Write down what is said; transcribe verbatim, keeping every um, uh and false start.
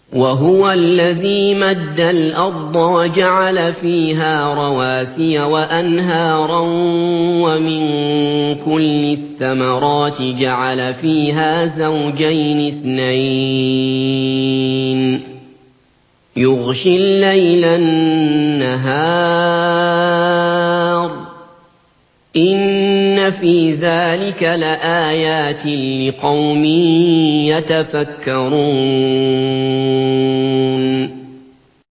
وَهُوَ الَّذِي مَدَّ الْأَرْضَ وَجَعَلَ فِيهَا رَوَاسِيَ وَأَنْهَارًا وَمِن كُلِّ الثَّمَرَاتِ جَعَلَ فِيهَا زَوْجَيْنِ اثْنَيْنِ ۖ يُغْشِي اللَّيْلَ النَّهَارَ ۚ إِنَّ فِي ذَٰلِكَ لَآيَاتٍ لِّقَوْمٍ يَتَفَكَّرُونَ